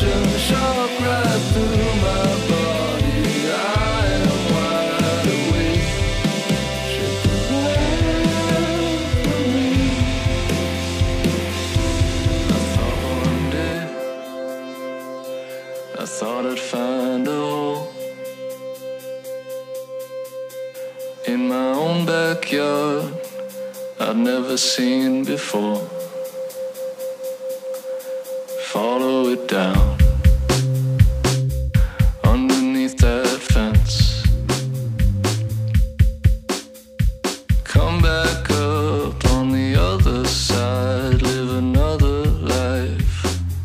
passion shot right through my body. I am wide awake. Should provide for me. I thought one day, I thought I'd find a hole in my own backyard I'd never seen before. Follow it down underneath that fence. Come back up on the other side, live another life.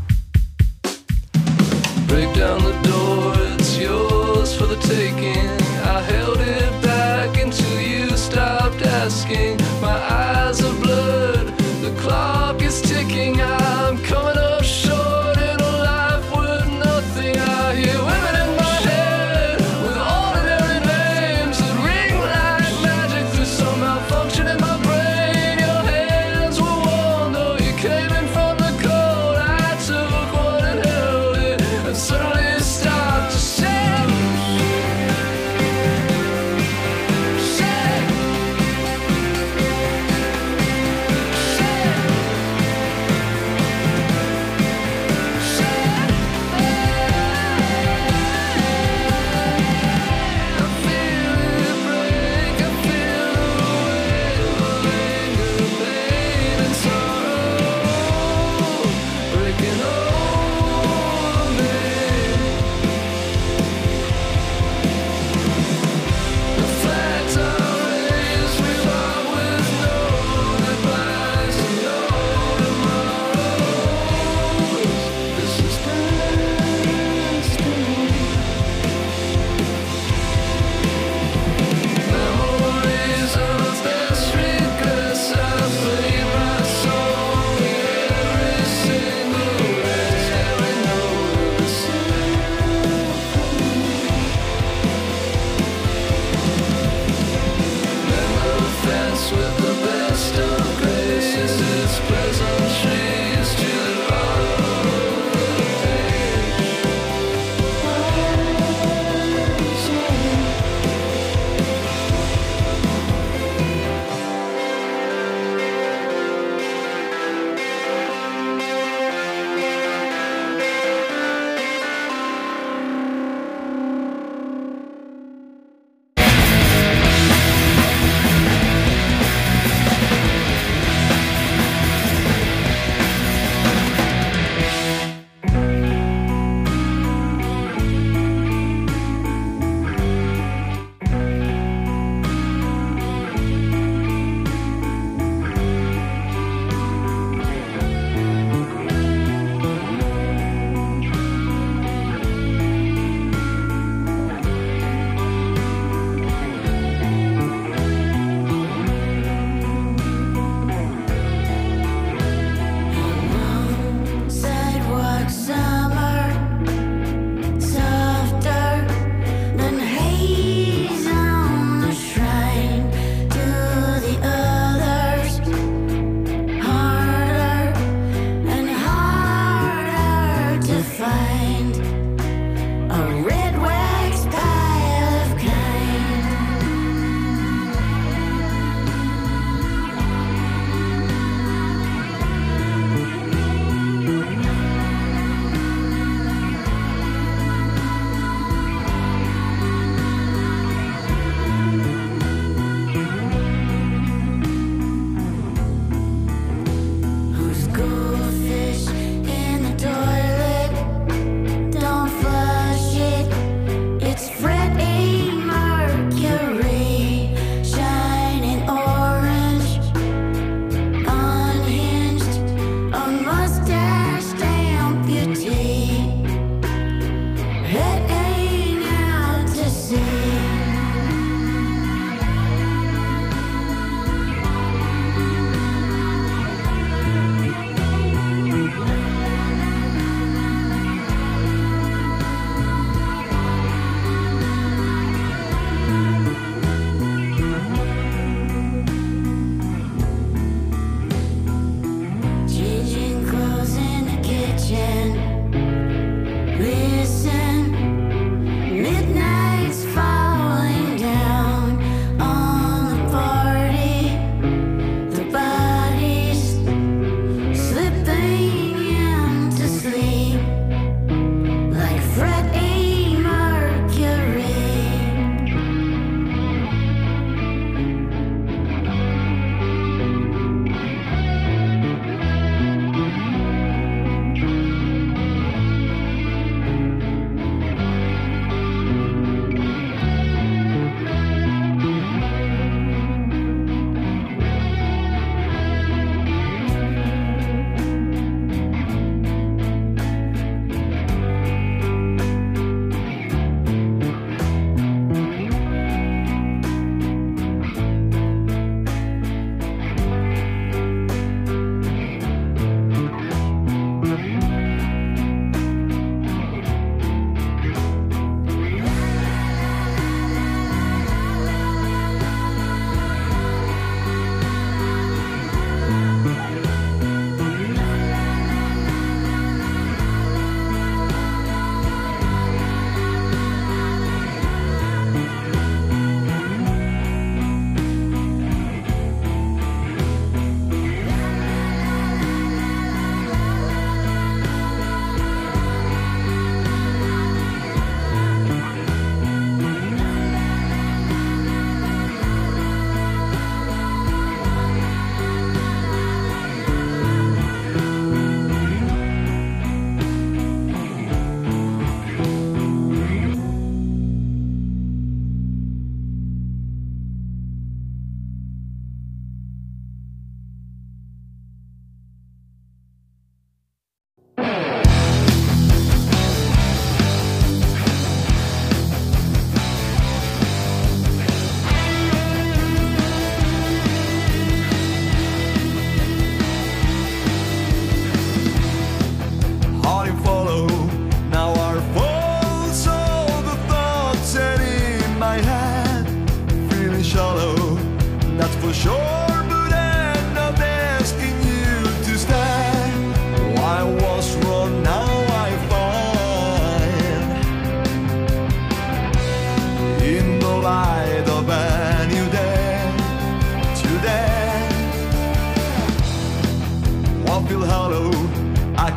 Break down the door, it's yours for the taking. I held it back until you stopped asking. My eyes are blurred, the clock is ticking. I'm coming up short in a life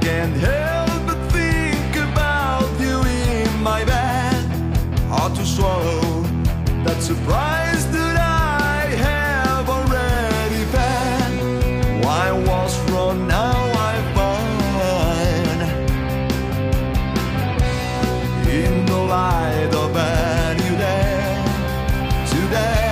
can't help but think about you in my bed. Hard to swallow that surprise that I have already fed. Why was wrong, now I find. In the light of a new day, today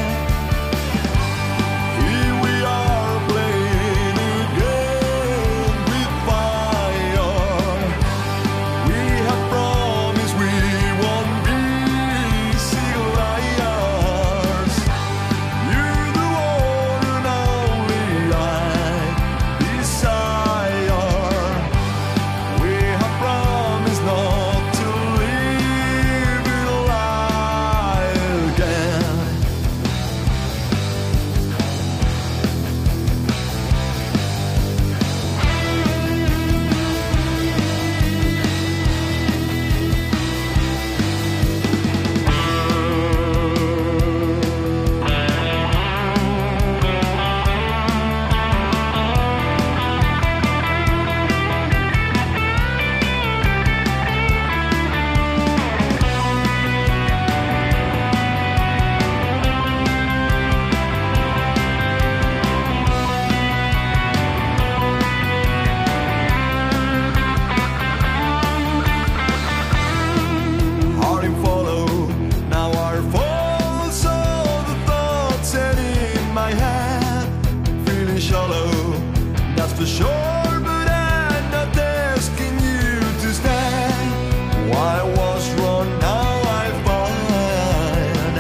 for sure, but I'm not asking you to stay. Why was wrong, now I find.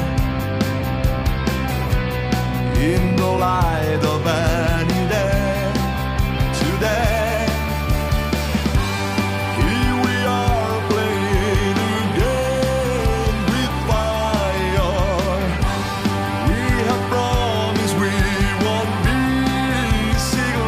In the light of a new day, today here we are playing again with fire. We have promised we won't be single.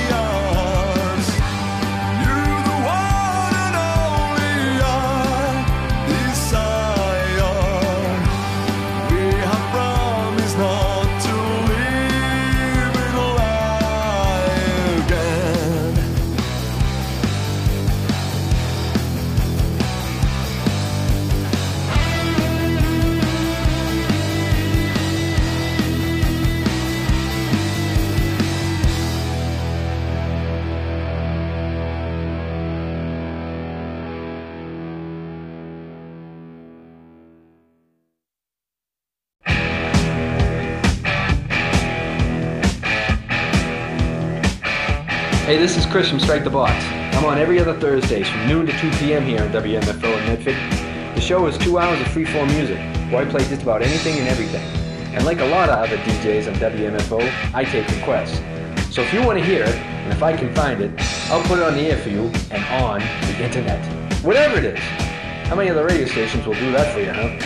Hey, this is Chris from Strike the Box. I'm on every other Thursdays from noon to 2 p.m. here on WMFO in Medford. The show is 2 hours of free-form music, where I play just about anything and everything. And like a lot of other DJs on WMFO, I take requests. So if you want to hear it, and if I can find it, I'll put it on the air for you and on the internet. Whatever it is. How many other radio stations will do that for you, huh?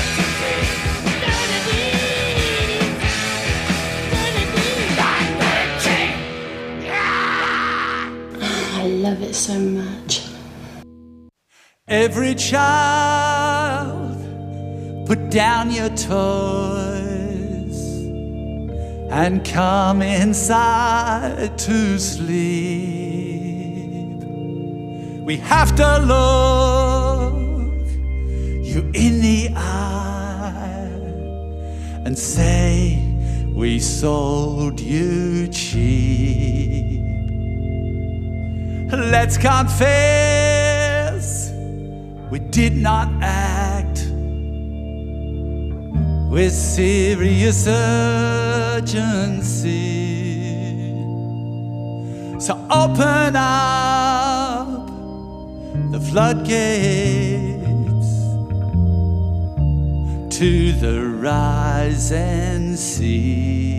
I love it so much. Every child, put down your toys and come inside to sleep. We have to look you in the eye and say we sold you cheap. Let's confess, we did not act with serious urgency. So open up the floodgates to the rising sea.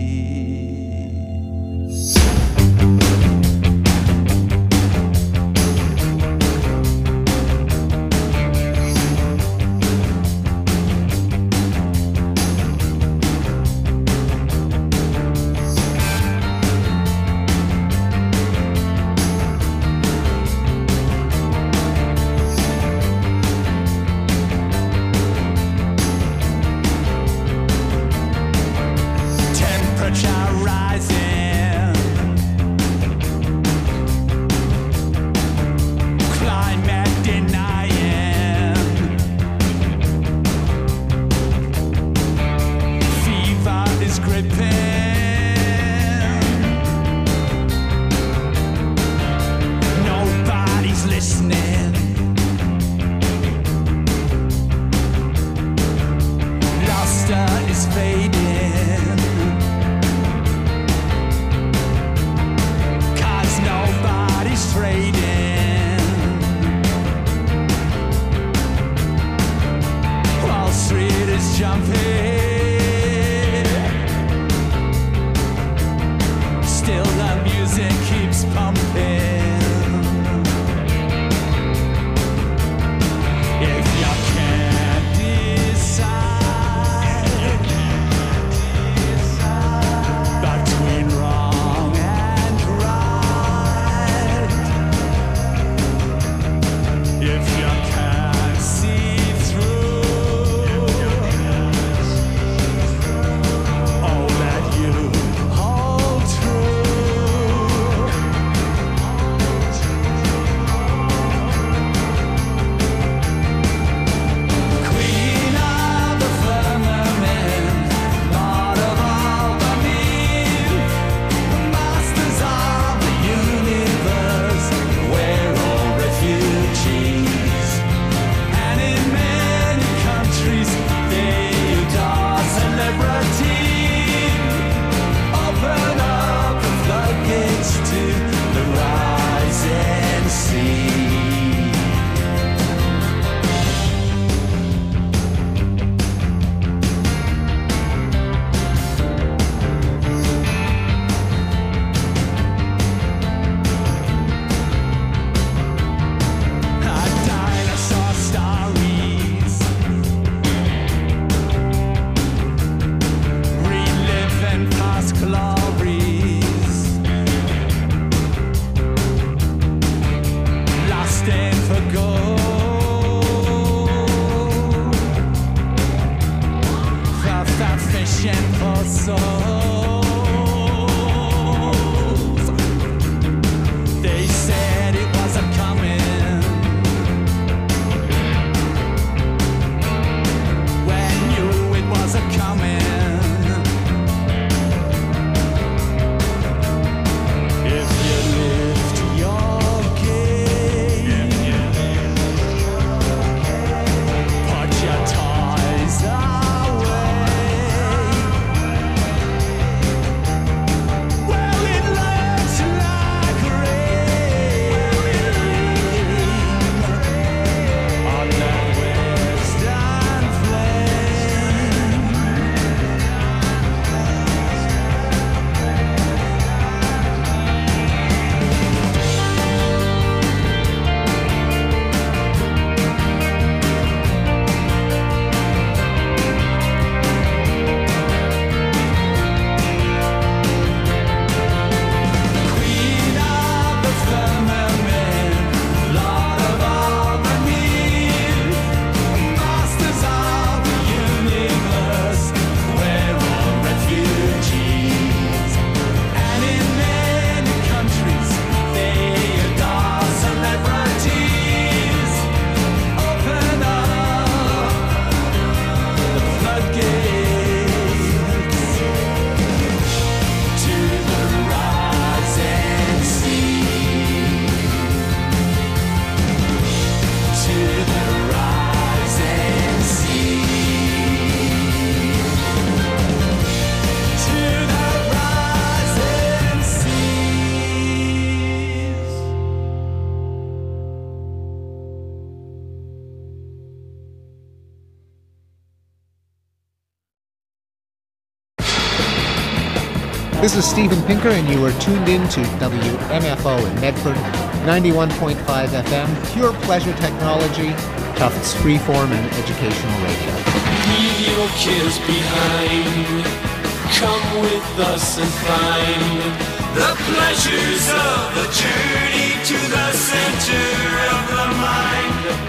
This is Steven Pinker, and you are tuned in to WMFO in Medford, 91.5 FM, pure pleasure technology, Tufts freeform and educational radio. Leave your cares behind. Come with us and find the pleasures of a journey to the center of the mind.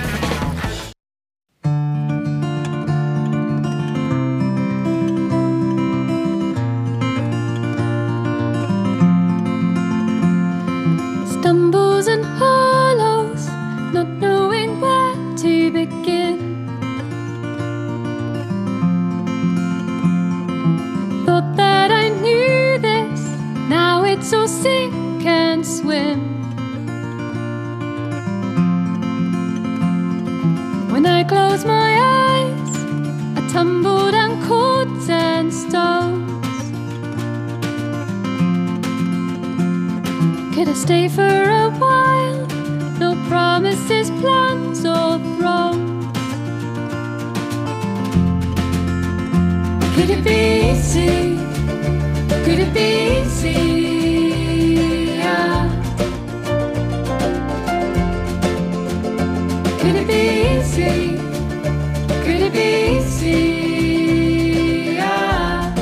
Stumbles and hollows, not knowing where to begin. Thought that I knew this, now it's all sink and swim. When I close my eyes, I tumble down cords and stones. Could I stay for a while? No promises, plans or thrones. Could it be easy? Could it be easy? Yeah. Could it be easy? Could it be easy? Yeah.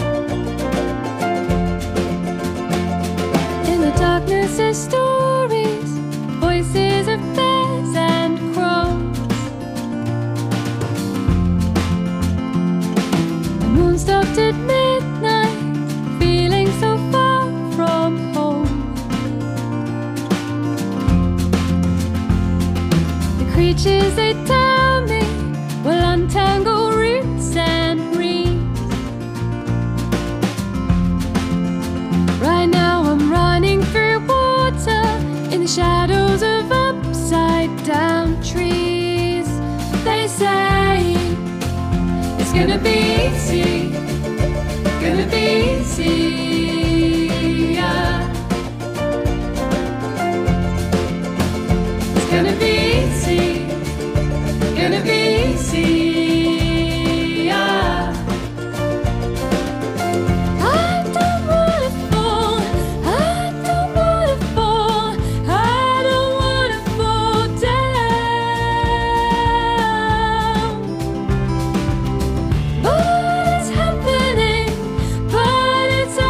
In the darkness there's stories, voices of bears and crows. The moon stopped at midnight, feeling so far from home. The creatures they tell me will untangle roots and reeds. Right now I'm running through water in the shadows of upside down trees. They say it's gonna be easy, gonna be easy, yeah. It's gonna be easy, gonna be easy, yeah. I don't wanna fall, I don't wanna fall, I don't wanna fall down. But it's happening, but it's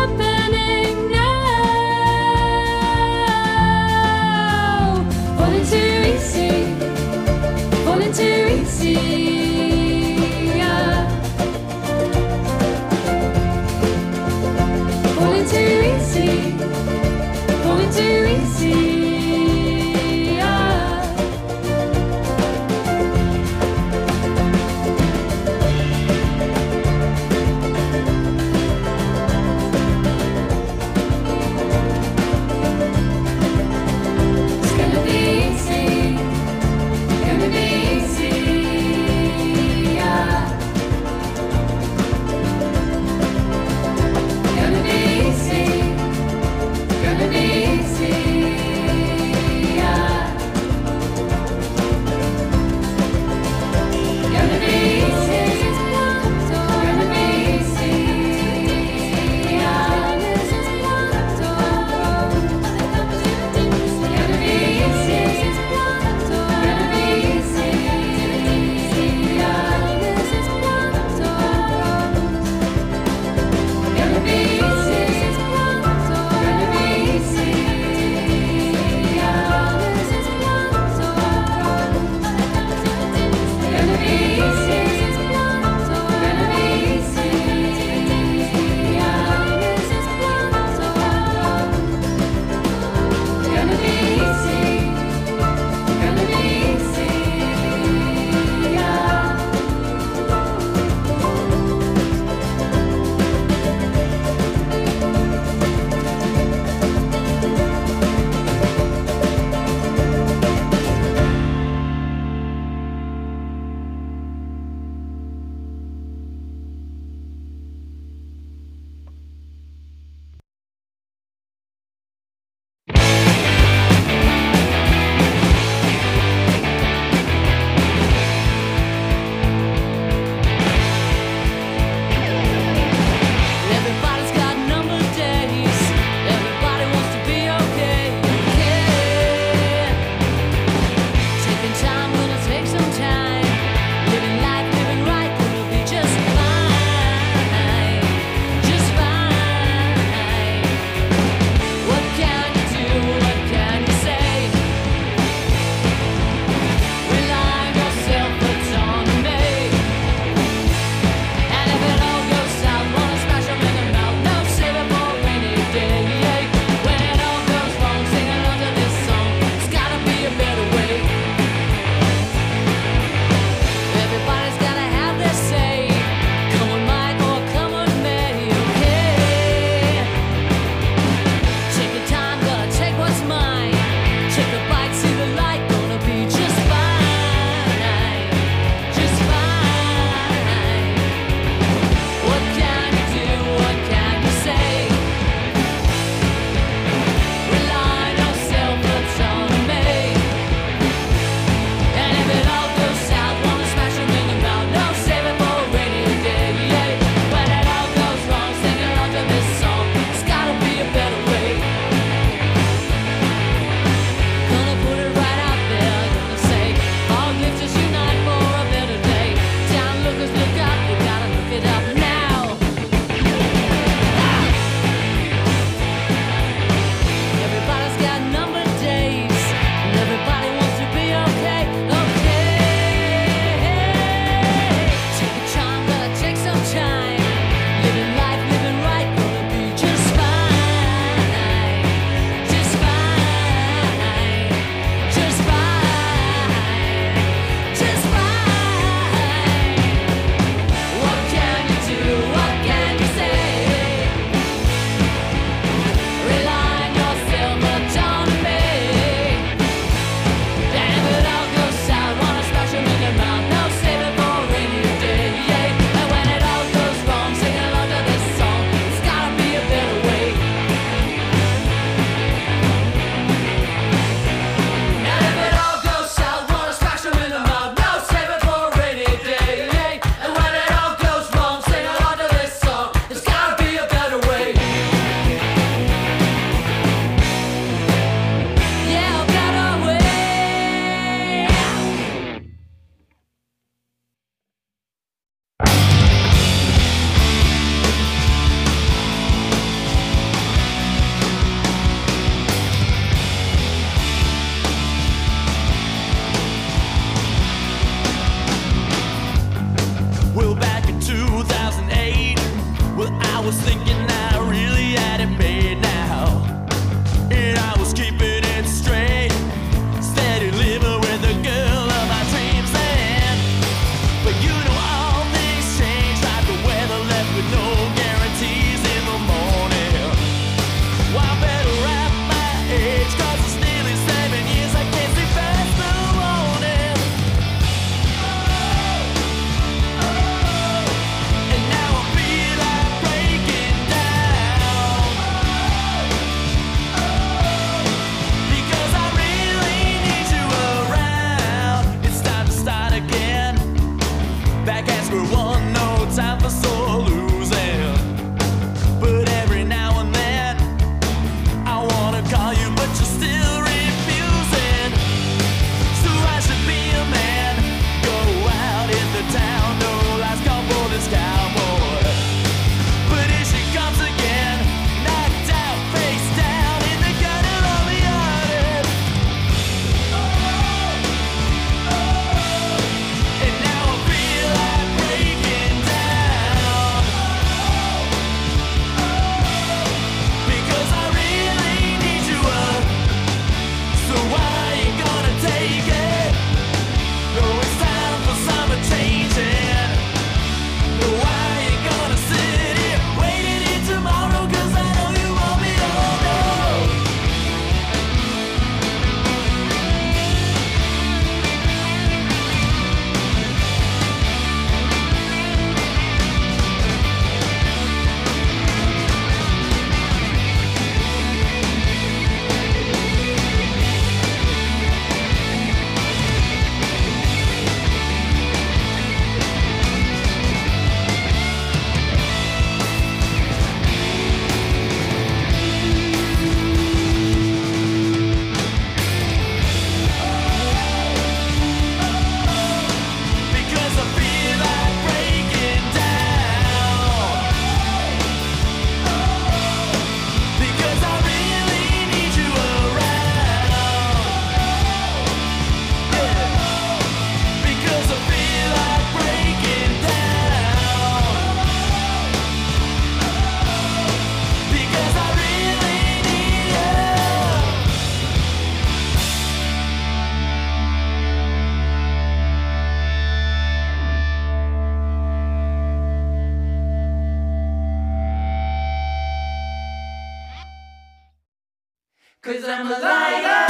'Cause I'm a liar.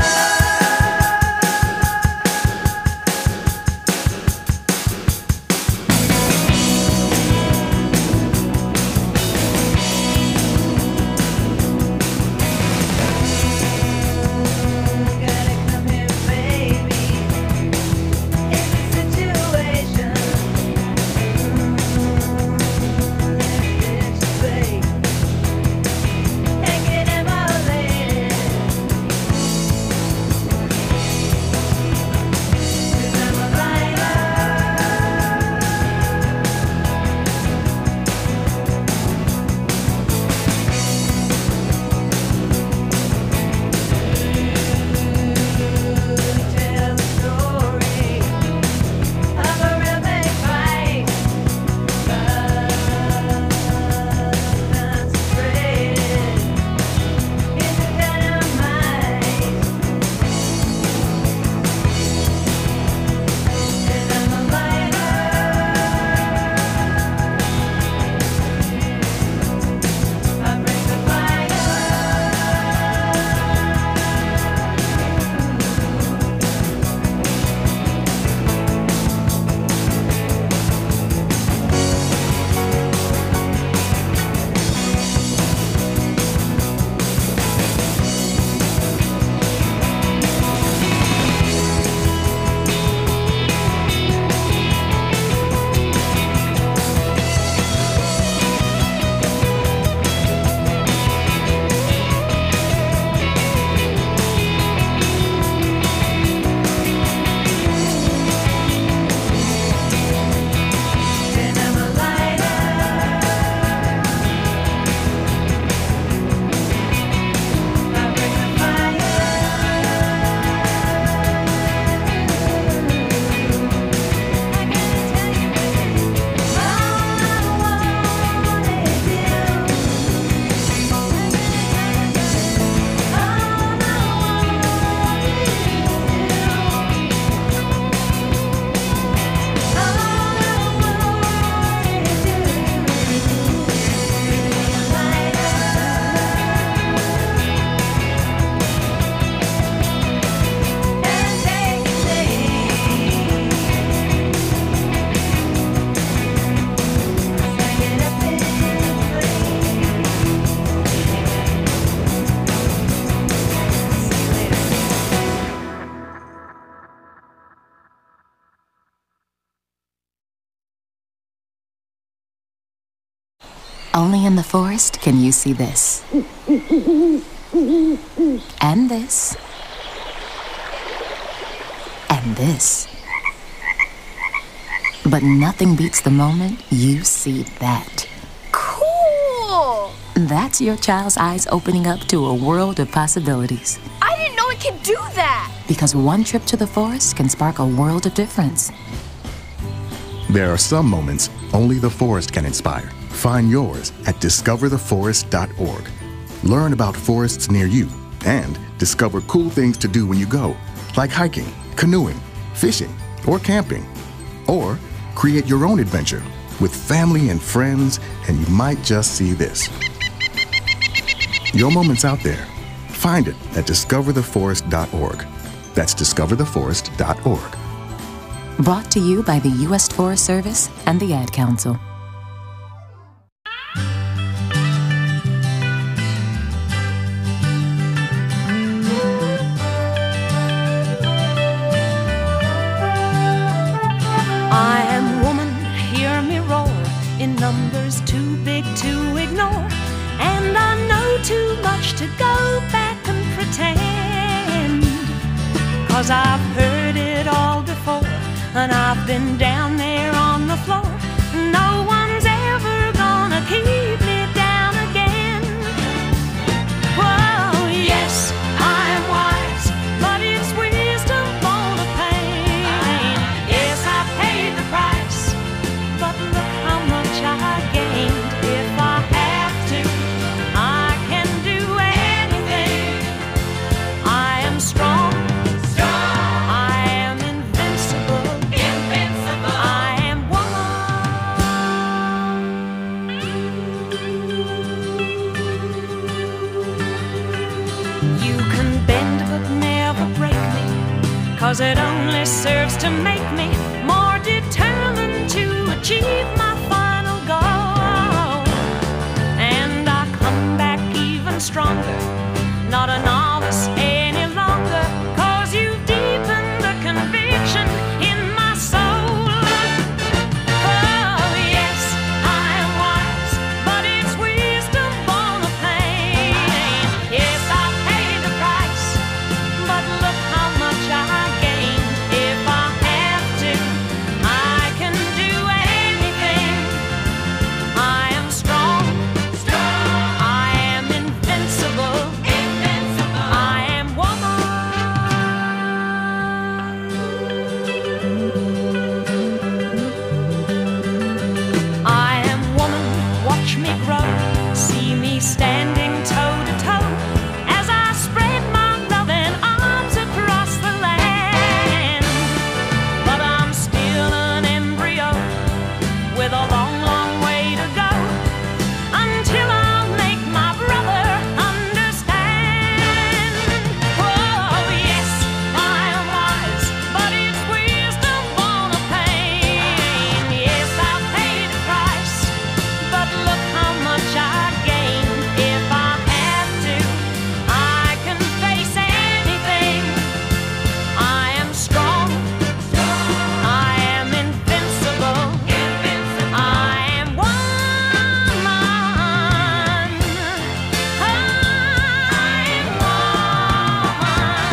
Only in the forest can you see this. And this. And this. But nothing beats the moment you see that. Cool! That's your child's eyes opening up to a world of possibilities. I didn't know it could do that! Because one trip to the forest can spark a world of difference. There are some moments only the forest can inspire. Find yours at discovertheforest.org. Learn about forests near you and discover cool things to do when you go, like hiking, canoeing, fishing, or camping. Or create your own adventure with family and friends, and you might just see this. Your moment's out there. Find it at discovertheforest.org. That's discovertheforest.org. Brought to you by the U.S. Forest Service and the Ad Council. I am woman, hear me roar, in numbers too big to ignore, and I know too much to go back and pretend, 'cause I've heard it all before, and I've been down there on the floor. No one's ever gonna keep me down again. Whoa, yes, I am wise, but it's wisdom for the pain. Yes, I paid the price, but look how much I gained. If I have to, I can do anything. I am strong. I am invincible. You can bend but never break me, 'cause it only serves to make me more determined to achieve my final goal. And I come back even stronger, not a novice any longer, 'cause you've deepened the conviction in my soul. Oh yes, I am wise, but it's wisdom born of pain. Yes, I paid the price, but look how much I gained. If I have to, I can do anything. I am strong, I am invincible, I am woman. I am woman, watch me grow, see me standing toe to toe as I spread my loving arms across the land. But I'm still an embryo with a long, long way to go until I'll make my brother understand. Oh yes, I am wise, but it's wisdom born of pain. Yes, I've paid the price, but look how much I gained. If I have to, I can face anything. I am strong, I am invincible, I am woman. I am woman.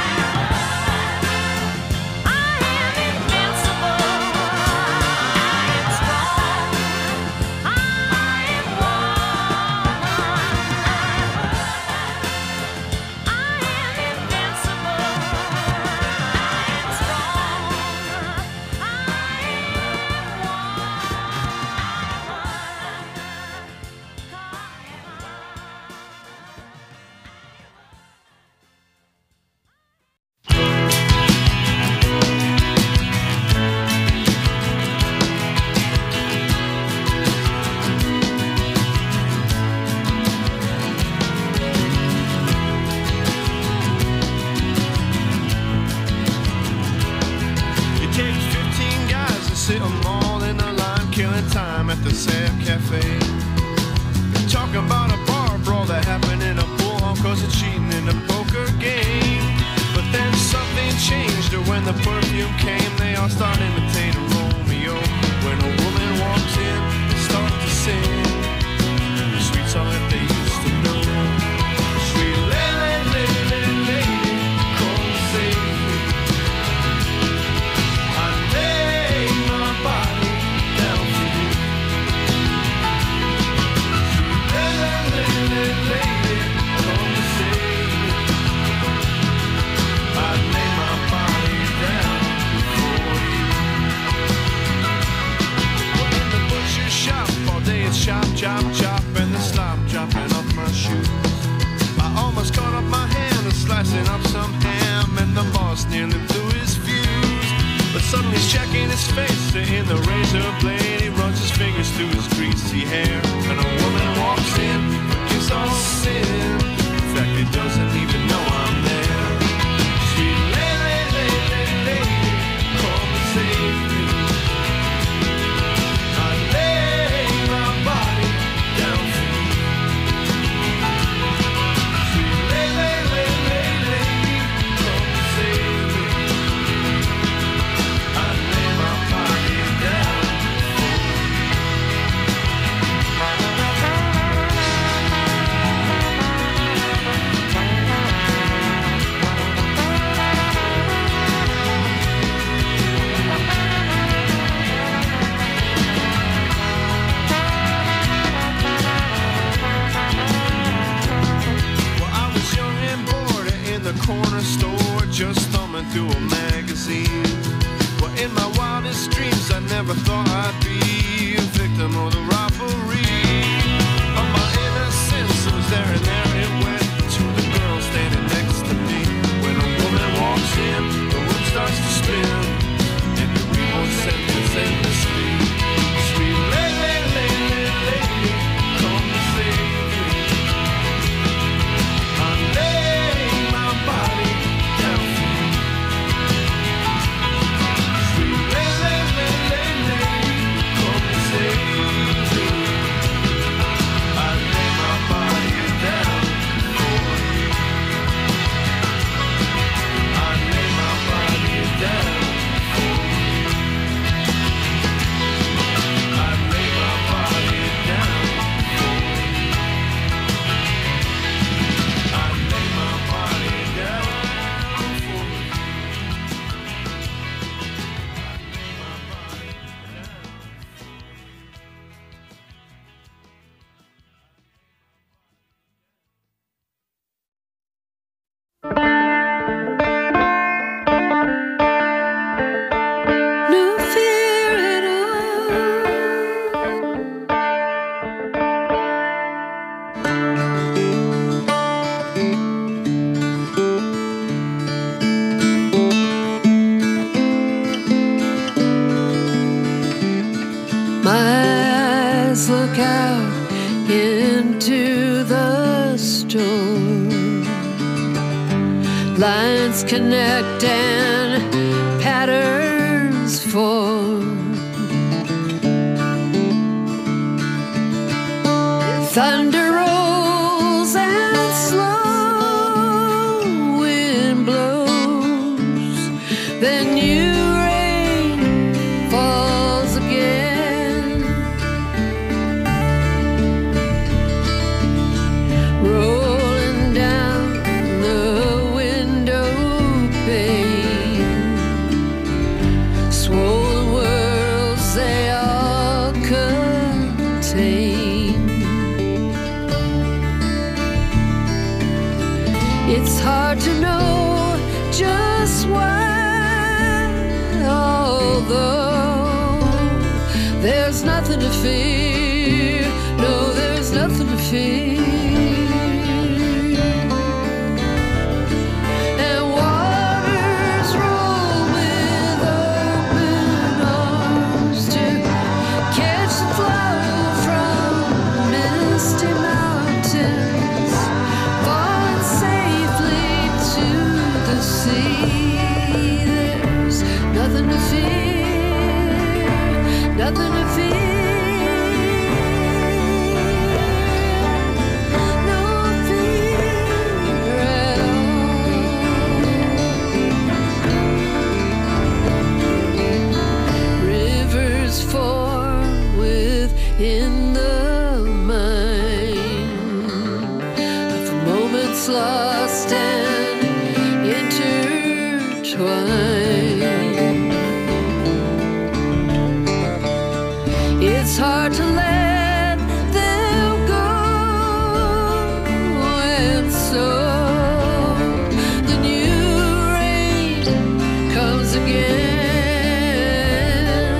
I am invincible, I am strong, I am woman. I am invincible, I am strong, It takes 15 guys to sit them all in a line, killing time at the Sam Cafe. They talk about a bar brawl that happened in a pool hall 'cause of cheating in a poker game. But then something changed, or when the perfume came, they all start imitating Romeo. When a woman walks in, they start to sing the sweet song that they used to know. Sweet lady, lady, come save me. I lay my body down for you. Sweet lady, come save me. I lay my body down for you. Well, in the butcher shop all day it's chop, chop, chop, and the slop dropping off my shoes. I almost caught up my hand and slicing up some ham, and the boss nearly blew his fuse. But suddenly he's checking his face, in the razor blade he runs his fingers through his greasy hair. And a woman walks in, forgives all sin. In fact, he doesn't even know I'm there. Sweet lady, lady, lady, come and save me. I lay my body down for you. Sweet lady, lady, lady, come and save me. I lay my body down for you. Well, I was young and bored in the corner store, just thumbing through a magazine. Well, in my wildest dreams, I never thought I'd be a victim of the robbery of my innocence. It was there and there it went to the girl standing next to me. When a woman walks in, the room starts to spin, and the remote sentence endlessly. Sweet lady, lady, lady, come to save me. I lay lines connect and patterns form. Thunder rolls and slow wind blows, then new rain falls again. Rolling down the window pane, swollen worlds they all contain. It's hard to know just why, although there's nothing to fear. No, there's nothing to fear. And waters roll with open arms to catch the flow from misty mountains, falling safely to the sea. There's nothing to fear, nothing to fear. No fear at all. Rivers form within the mind of moments lost and intertwined. It's hard to let them go, and so the new rain comes again.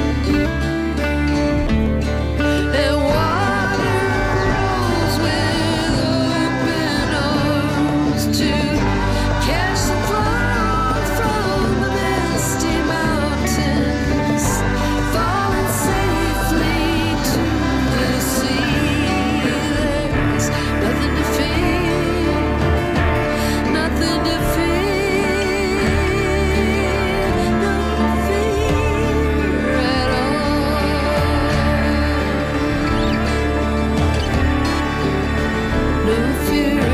And water rolls with open arms to catch the flow from the misty mountains, falling safely to the sea. There's nothing to fear, nothing to fear, no fear at all. No fear at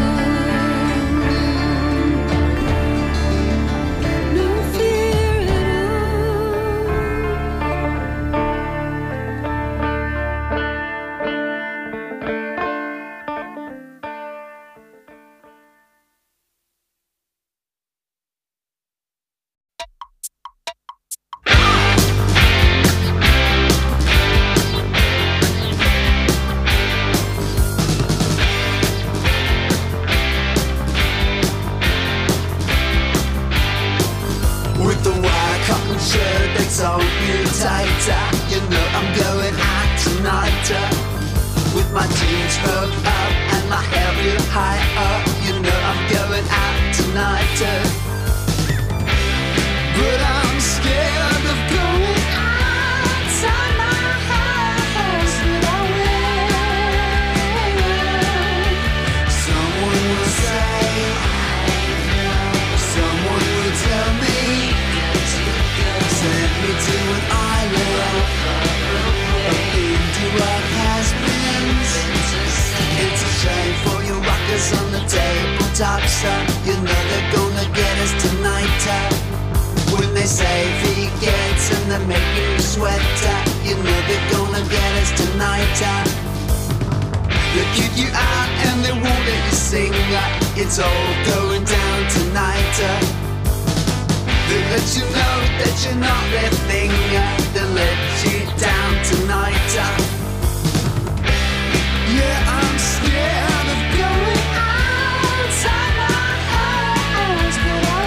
all. No fear at With the white cotton shirt that's on you tighter, you know I'm going out tonight. With my jeans rolled up and my hair real high up, you know I'm going out tonight. But I'm scared of going outside my house, but I will. Someone will say, someone will tell me, send me to an island of Indie-rock has-beens. It's a shame for you rockers on the tabletop, son. You know they're gonna get us tonight. When they say vegans and they're making you sweat, you know they're gonna get us tonight. They kick you out and they won't let you sing. It's all going down tonight. They let you know that you're not their thing. They let you down tonight. Yeah, I'm scared of going outside my house, but I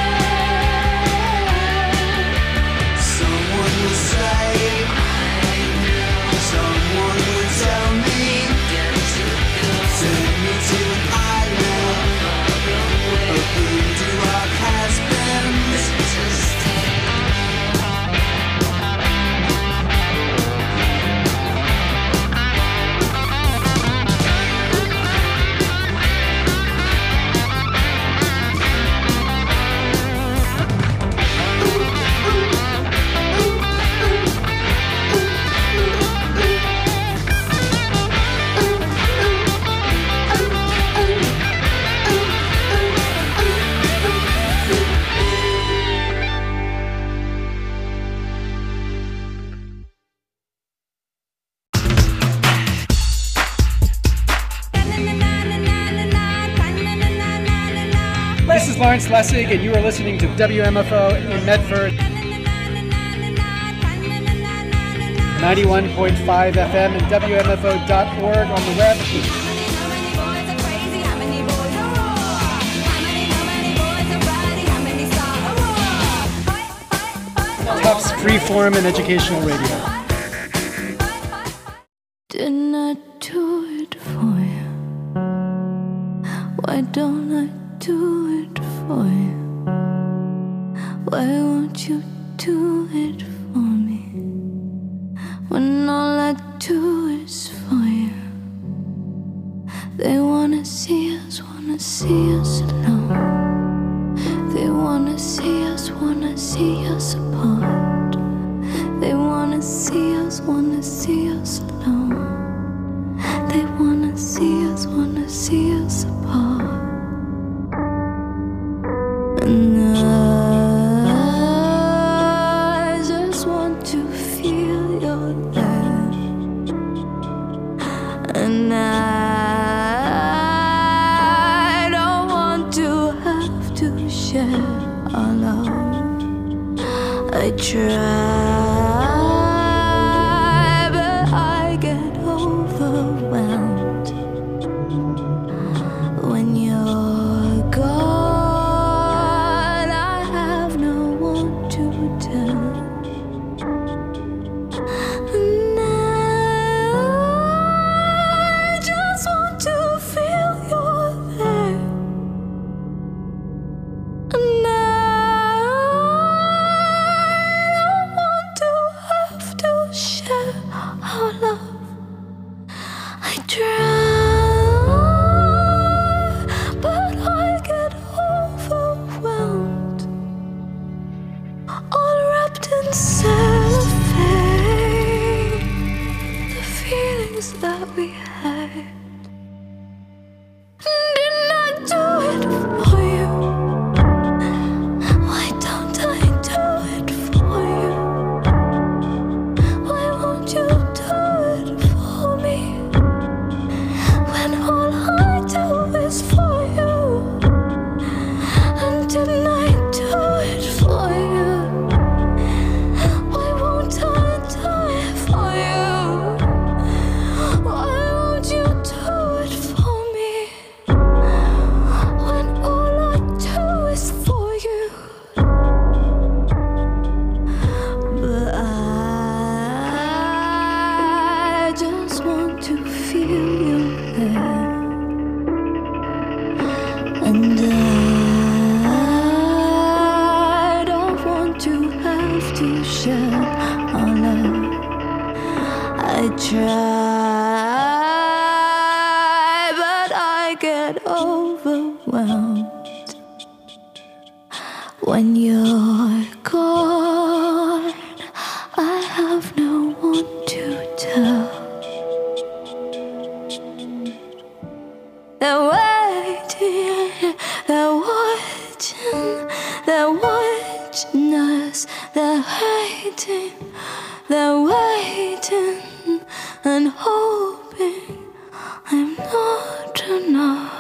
will. Someone will say, someone will tell me, send me to an island of Indie-rock has-beens. is Lawrence Lessig, and you are listening to WMFO in Medford. 91.5 FM and WMFO.org on the web. Tufts Freeform and Educational Radio. Didn't I do it for you? Why don't I do it for you? Why won't you do it for me? When all I do is for you. They wanna see us alone. They wanna see us apart. They wanna see us alone. They wanna see us apart. And I just want to feel your love. And I don't want to have to share our love. I try, but I get overwhelmed when you're gone. I have no one to tell. And I just want to feel you're there. And I don't want to have to share our love. I try, but I get overwhelmed, all wrapped in cellophane. The feelings that we had. Didn't I do it for you? Why don't I do it for you? Why won't you do it for me? When all I do is for you. And didn't I do it for you? Why won't I do it for you? Why won't you do it for me? When all I do is for you. But I just want to feel your love. And I don't want to have to share our love. I try, but I get overwhelmed when you're gone. I have no one to tell. They're waiting, they're watching us. They're waiting and hoping I'm not enough.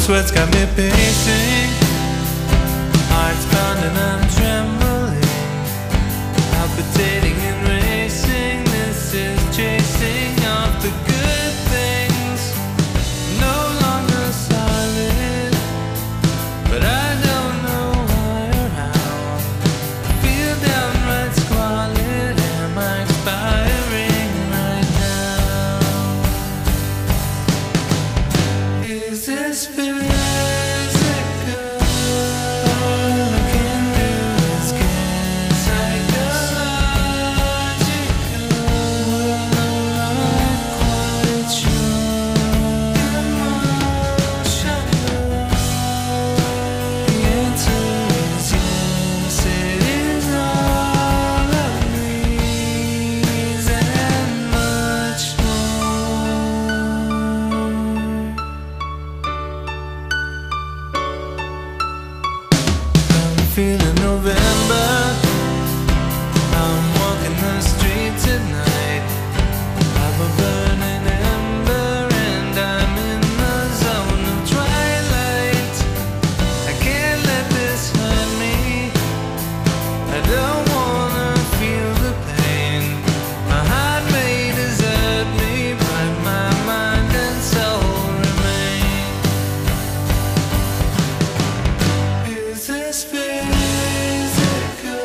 sweat's got me pacing. Heart's pounding, I'm trembling. Palpitating and racing. This is chasing off the good things. No longer solid, but I don't know why or how. I feel downright squalid. Am I expiring right now? Is this physical? All I can do is get psychological. Not quite sure. Emotional. The answer is yes. It is all of these and much more. I'm feeling November. I'm walking the streets at night. I'm a burning ember and I'm in the zone of twilight. I can't let this hurt me. I don't wanna feel the pain. My heart may desert me, but my mind and soul remain. Is this physical?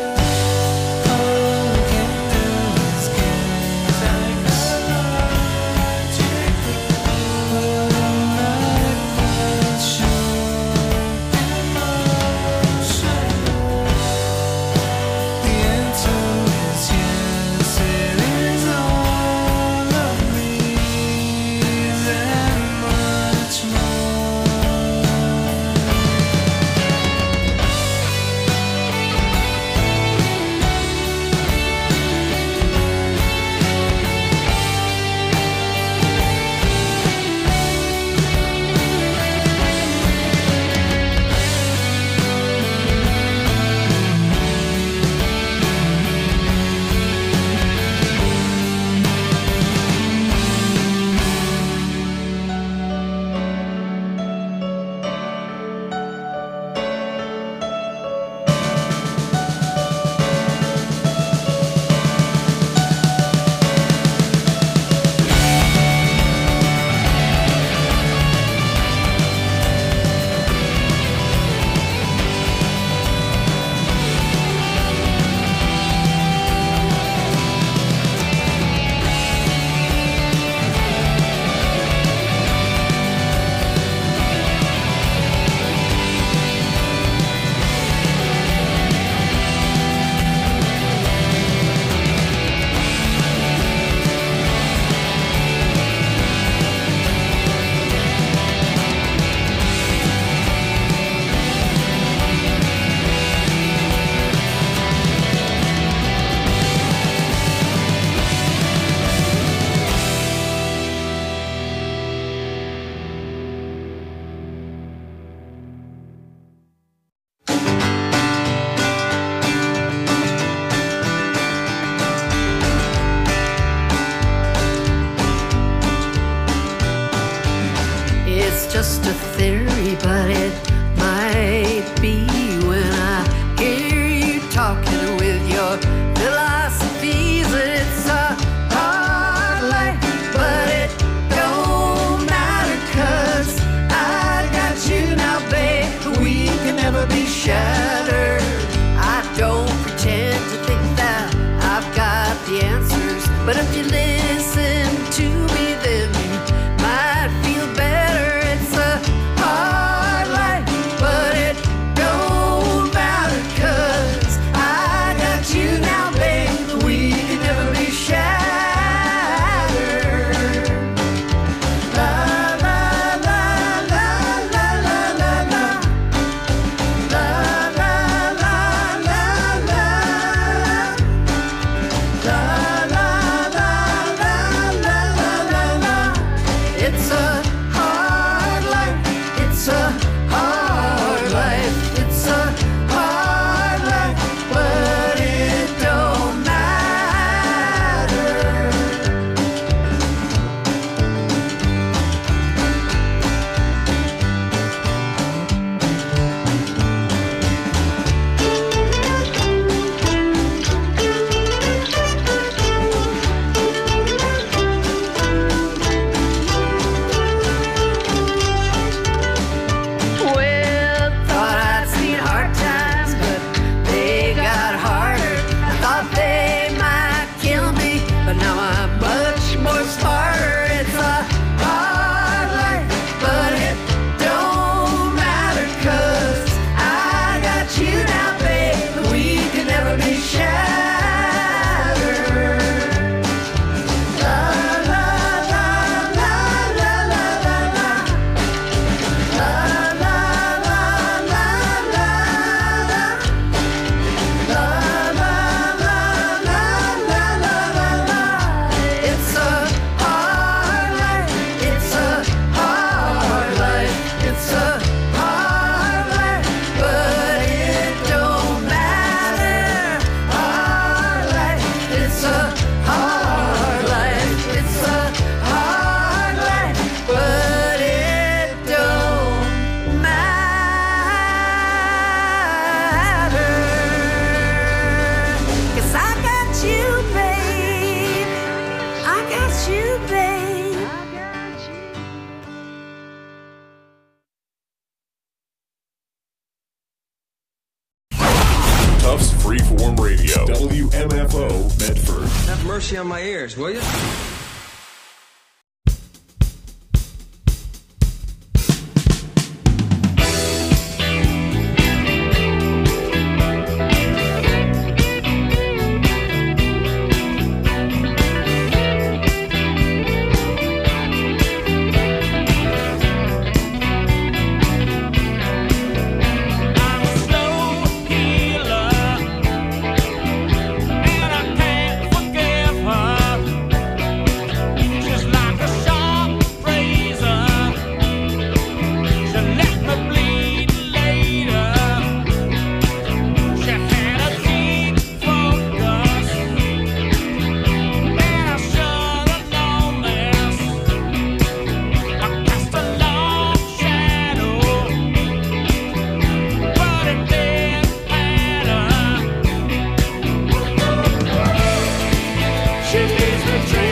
Freeform Radio, WMFO Medford. Have mercy on my ears, will you?